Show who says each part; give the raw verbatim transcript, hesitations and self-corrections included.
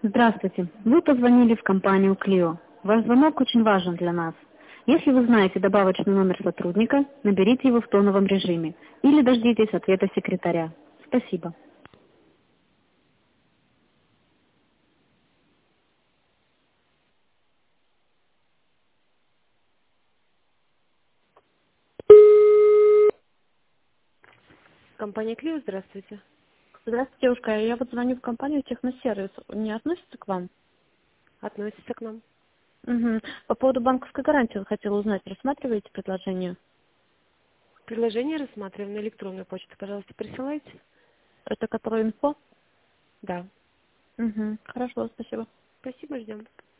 Speaker 1: Здравствуйте. Вы позвонили в компанию Клио. Ваш звонок очень важен для нас. Если вы знаете добавочный номер сотрудника, наберите его в тоновом режиме или дождитесь ответа секретаря. Спасибо.
Speaker 2: Компания Клио, здравствуйте.
Speaker 1: Здравствуйте, девушка. Я вот звоню в компанию Техносервис. Не относится к вам?
Speaker 2: Относится к нам.
Speaker 1: Мгм. По поводу банковской гарантии вот хотела узнать, рассматриваете предложение?
Speaker 2: Предложение рассматриваем на электронную почту. Пожалуйста, присылайте.
Speaker 1: Это которое инфо?
Speaker 2: Да.
Speaker 1: Угу. Хорошо, спасибо.
Speaker 2: Спасибо, ждем.